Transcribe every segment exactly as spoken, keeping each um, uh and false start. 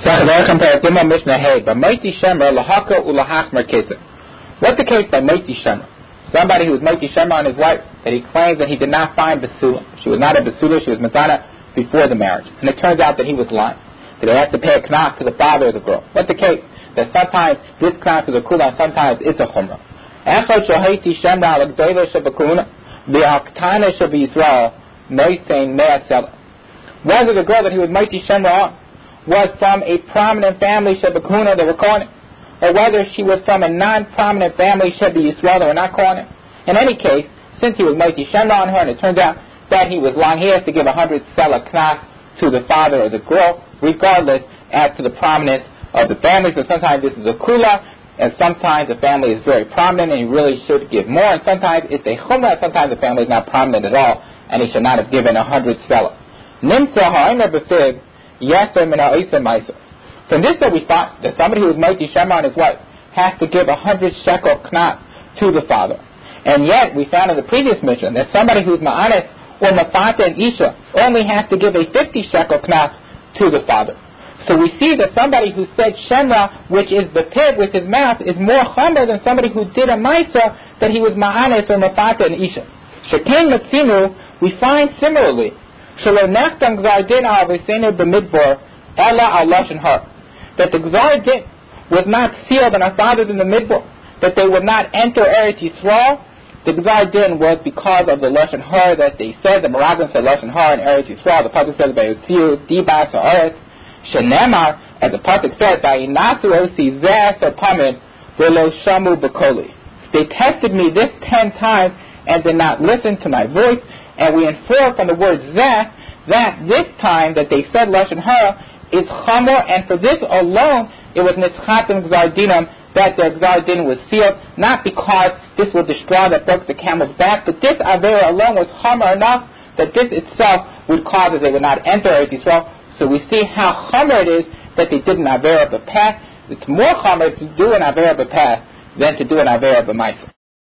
What's the case by Moiti Shemra? Somebody who was Moiti Shemra on his wife, that he claims that he did not find Basula. She was not a Basula, she was Mazana before the marriage. And it turns out that he was lying. That they have to pay a knaf to the father of the girl. What's the case? That sometimes this knaf is a kula and sometimes it's a chumrah. Echad Shohaiti Shemra al-Gdoila Shabakuna V'Aktana Shabi Yisrael Noisein Me'atzela. Whether the girl that he was Moiti Shemra on was from a prominent family Shabakuna that were calling it, or whether she was from a non-prominent family Shabi Yisrael that were not calling it. In any case, since he was Moiti Shemra on her, and it turns out that he was lying, he has to give a hundred sela knaf to the father of the girl, regardless as to the prominence of the family. So sometimes this is a kula, and sometimes the family is very prominent, and he really should give more, and sometimes it's a chumrah, and sometimes the family is not prominent at all, and he should not have given a hundred sela. Nimtza ha'aymer b'fiv yeser min ha'isa ma'isa. From this that we find that somebody who is Moiti Shemra on his wife has to give a hundred shekel knaf to the father. And yet we found in the previous mission that somebody who is ma'anes or mafata and isha only has to give a fifty shekel knaf to the father. So we see that somebody who said Shemra, which is the pig with his mouth, is more chomer than somebody who did a maisa that he was ma'anes or mafata and isha. Shekain matzinu, we find similarly shelo nechtam gzar din al v'seinu b'midbar ella al lashon har, that the gzar din was not sealed on our fathers in the midbar, that they would not enter Eretz Yisrael. The gzar din was because of the lashon har that they said. The Meraglim said lashon har in Eretz Yisrael. The pasuk says vayotziu dibas haaretz shenemar, as the pasuk said vayinasu osi zeh sapamim v'lo shamu b'koli. They tested me this ten times and did not listen to my voice. And we infer from the word zeh that this time that they said lashon hara is chamor, and for this alone it was nitzchatim gzar dinam, that the gzar din was sealed, not because this was the straw that broke the camel's back, but this avera alone was chamor enough that this itself would cause that they would not enter Eretz Yisrael. So we see how chamor it is that they did an avera b'path. It's more chamor to do an avera b'path than to do an avera b'maisa.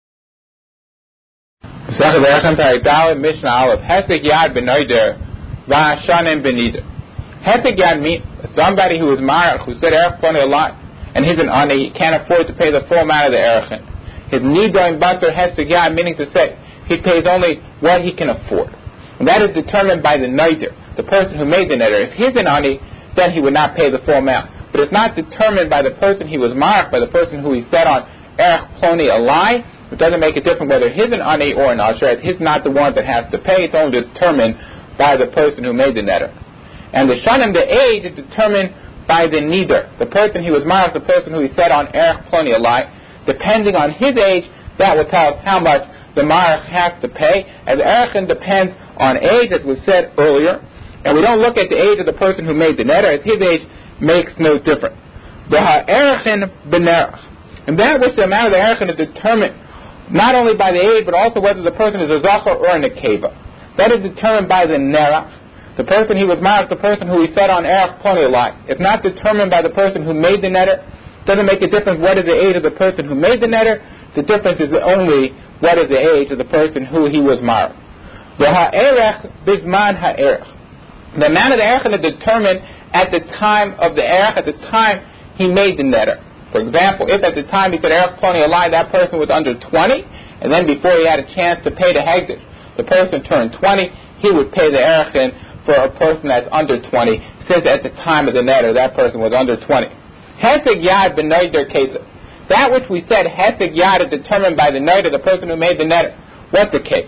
Mishnah Aleph Hesek Yad B'Noider V'Hashanim B'Nider. Hesek Yad means somebody who is marach, who said erech plenty a lot, and he's an ani, he can't afford to pay the full amount of the erechin. His nidor and butter Hesek Yad, meaning to say he pays only what he can afford. And that is determined by the noider, the person who made the neder. If he's an ani, then he would not pay the full amount. But it's not determined by the person he was marach, by the person who he said on erech ploni a lie. It doesn't make a difference whether he's an ani or an asher. He's not the one that has to pay. It's only determined by the person who made the neder. And the shanim, the age, is determined by the neder, the person he was married, the person who he said on erech ploni a lie. Depending on his age, that will tell us how much the marach has to pay. As erechin depends on age, as we said earlier, and we don't look at the age of the person who made the neder, as his age makes no difference. The ha'erechin b'nerach, and that which the amount of the erechin is determined not only by the age, but also whether the person is a zachar or a nekeva. That is determined by the nerach. The person he was married, the person who he said on erech ploni a lie. It's not determined by the person who made the neder. It doesn't make a difference what is the age of the person who made the neder. The difference is only what is the age of the person who he was married. The ha'erech bisman ha'erech. The amount of the erech is determined at the time of the erech, at the time he made the neder. For example, if at the time he said erech ploni a lie, that person was under twenty, and then before he had a chance to pay the hegdish, the person turned twenty, he would pay the erechin for a person that's under twenty, since at the time of the neder, that person was under twenty. Hesek yad b'noider kesa. That which we said, hesek yad, is determined by the neder, the person who made the neder. What's the case?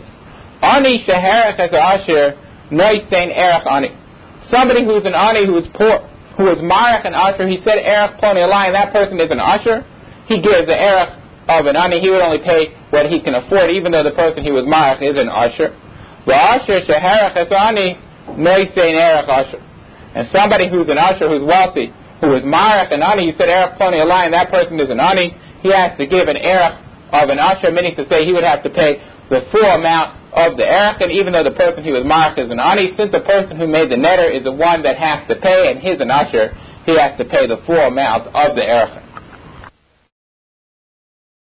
Ani sheherech es asher noisein erech ani. Somebody who's an ani, who is poor, who is marach and asher, he said erech ploni a lie, and that person is an asher, he gives the erech of an ani, he would only pay what he can afford, even though the person he was marach is an asher. The asher sheherech es ani noisein erech asher. And somebody who's an asher, who's wealthy, who is marach and ani, you said erech ploni a lie, and that person is an ani, he has to give an erech of an asher, meaning to say he would have to pay the full amount of the erechin, even though the person who was marach is an ani, since the person who made the neder is the one that has to pay, and he's an asher, he has to pay the full amount of the erechin.